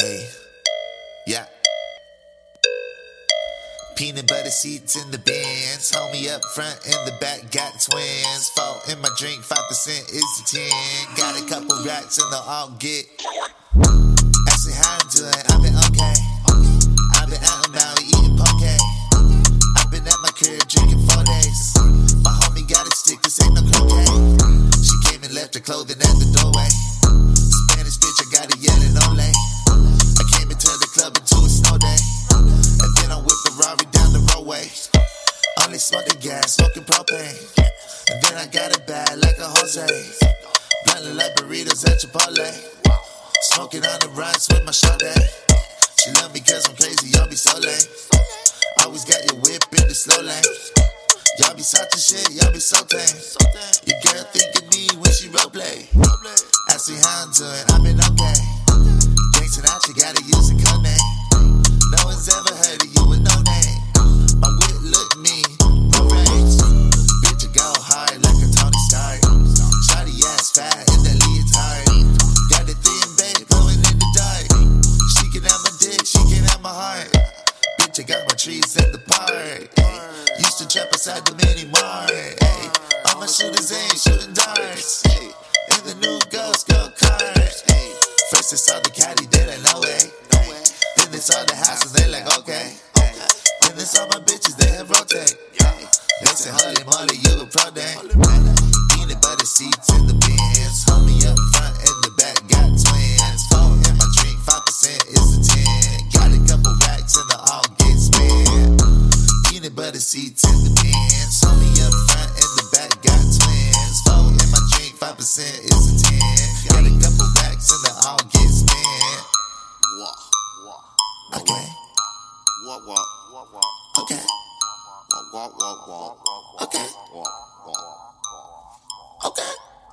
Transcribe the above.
Hey, yeah. Peanut butter seats in the Benz. Homie up front in the back got twins. Fall in my drink, 5% is the 10. Got a couple racks and they'll all get. Ask me how I'm doing, I've been okay. I've been out and about eating poke. I've been at my crib drinking 4 days. My homie got a stick, this ain't no croquet. She came and left her clothing at the doorway. Spanish bitch, I got it yelling ole. I came into the club into a snow day. And then I whipped the Rari down the roadway. Only smoking gas, smoking propane. And then I got it bad like a Jose. Bluntly like burritos at Chipotle. Smoking on the runs with my shorty. She love me cause I'm crazy, y'all be so lame. Always got your whip in the slow lane. Y'all be salty shit, y'all be so tame. Your girl think of me when she roleplay. Ask me how I'm doing, I've been okay. Drinks and out, you gotta use a code name. No one's ever heard of you with no name. My wit look mean, no rage. Bitch, I go hard like a Tony Stark. Shawty ass fat in the leotard. Got the thin babe glowing in the dark. She can have my dick, she can have my heart. Bitch, I got my trees at the park. Used to trap outside the mini mart. All my shooters ain't shooting darts. In the new Ghost go kart. First I saw the caddy, then I know it. Then they saw the houses, they like okay. Then they saw my bitches, they have rotate. They say holy moly, you a pro day. Peanut butter seats in the Benz. Homie up front and the back got twins. Phone in my drink, 5% is the 10. Got a couple racks and they all get spent. Peanut butter seats in the Benz. Homie up front and the back got twins. Phone in my drink, 5% is the 10. Got a couple racks and they all get spent. Okay. Okay. Okay. Okay.